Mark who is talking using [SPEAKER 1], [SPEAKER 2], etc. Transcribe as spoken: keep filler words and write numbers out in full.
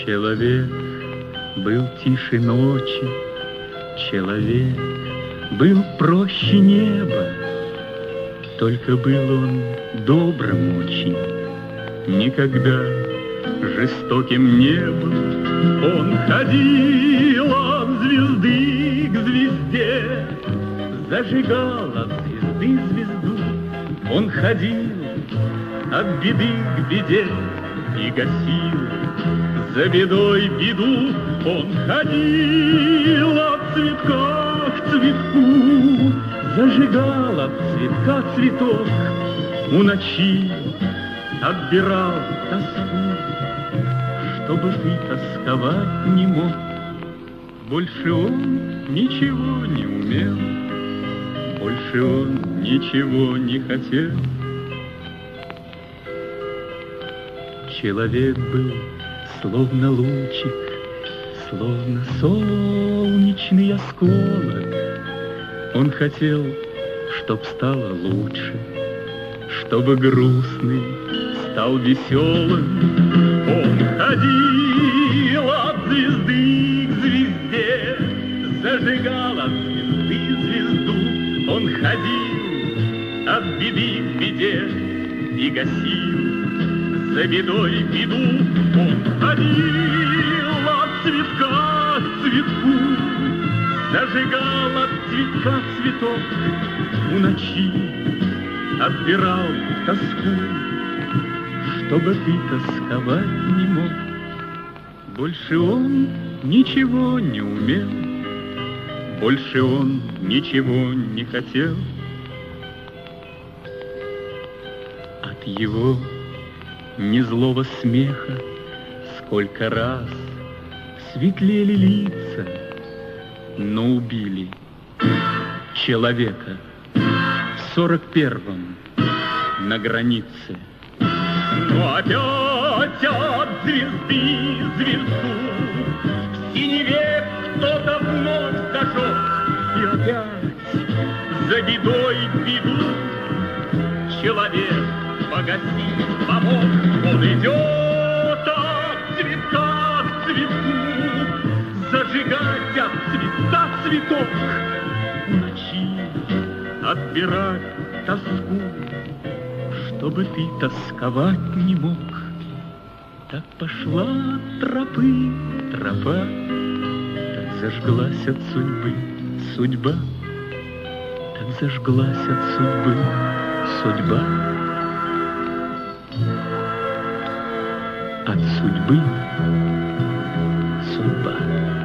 [SPEAKER 1] Человек был тише ночи, человек был проще неба, только был он добрым очень, никогда жестоким не был. Он ходил от звезды к звезде, зажигал от звезды звезду. Он ходил от беды к беде и гасил за бедой беду. Он ходил от цветка к цветку, зажигал от цветка цветок, у ночи отбирал тоску, чтобы ты тосковать не мог. Больше он ничего не умел, больше он ничего не хотел. Человек был словно лучик, словно солнечный осколок. Он хотел, чтоб стало лучше, чтобы грустный стал веселым. Он ходил от звезды к звезде, зажигал от звезды звезду. Он ходил от беды к беде и гасил за бедой беду. Он ходил от цветка к цветку, зажигал от цветка цветок, у ночи отбирал тоску, чтобы ты тосковать не мог. Больше он ничего не умел, больше он ничего не хотел. От его незлого смеха сколько раз светлели лица, но убили человека в сорок первом на границе. Но опять от звезды звезду в синеве кто-то вновь зажег, и опять за бедой беду человек погасить помог. Он идет от цветка к цветку, зажигать от цветка цветок, в ночи отбирать тоску, чтобы ты тосковать не мог. Так пошла тропы тропа, так зажглась от судьбы судьба, так зажглась от судьбы судьба. От судьбы судьба.